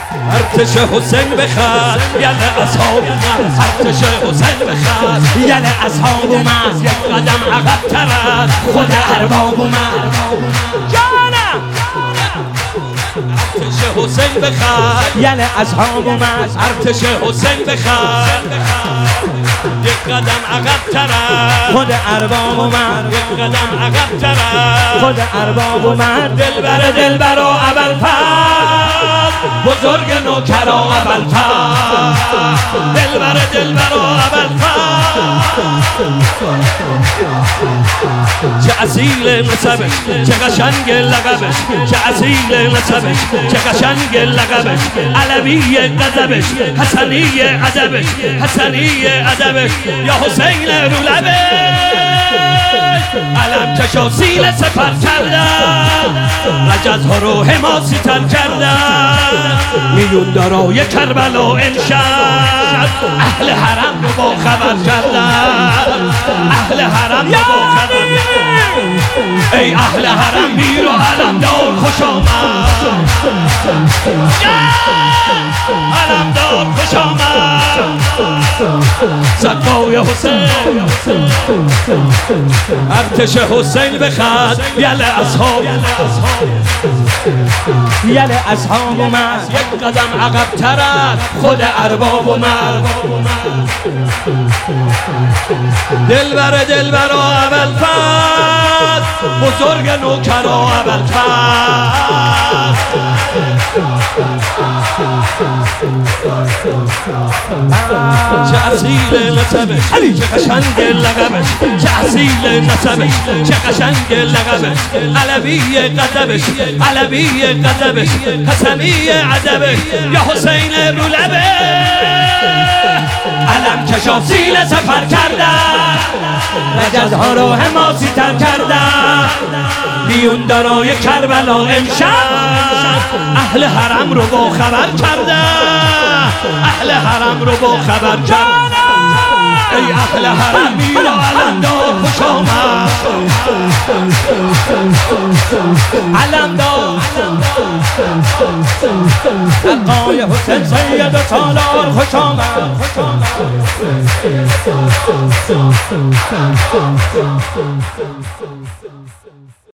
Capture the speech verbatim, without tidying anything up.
ارتش حسین بخواد یعنی اصحاب اومد، ارتش حسین بخواد یعنی اصحاب اومد، یک قدم عقب تر از خود ارباب اومد. جانم ارتش حسین بخواد یعنی اصحاب اومد، ارتش حسین بخواد یک قدم عقب تر از خود ارباب اومد، یک قدم عقب تر از خود ارباب اومد. دلبر دلبر و ابوالفضل بزرگ نوکر و ابوالفضل، دلبر دلبر و ابوالفضل چه اصیل نسبش، چه قشنگ لقبش، چه اصیل نسبش، چه قشنگ لقبش. علوی غضبش، حسنی ادبش، حسنی ادبش. یا حسین رو لبش علم کشا سیل سپر کردن، رجزها رو حماسی تر کردن. میون دارای کربلا امشب اهل حرم رو با خبر کردن، اهل حرم رو با خبر کردن. ای اهل حرم میر و علمدار خوش آمد، علمدار خوش آمد. زکای حسین ارتش حسین بخواد یل اصحاب، یل اصحاب اومد، یک قدم عقب تر از خود ارباب اومد. دلبر دلبر و ابوالفضل بزرگ نوکر و ابوالفضل چه اصیل نسبش، چه قشنگ لقبش، چه اصیل نسبش، چه قشنگ لقبش. علوی غضبش، علوی غضبش، حسنی ادبش. یا حسین رو لبش علم کشا سیل سفر کردن، رجزها رو حماسی تر کردن. میون دارای کربلا امشب اهل حرم رو با خبر کردن، اهل حرم رو با خبر کردن. ای اهل حرم میر و علمدار خوش آمد، علمدار لقای حسین سید و سالار خوش آمد، خوش آمد.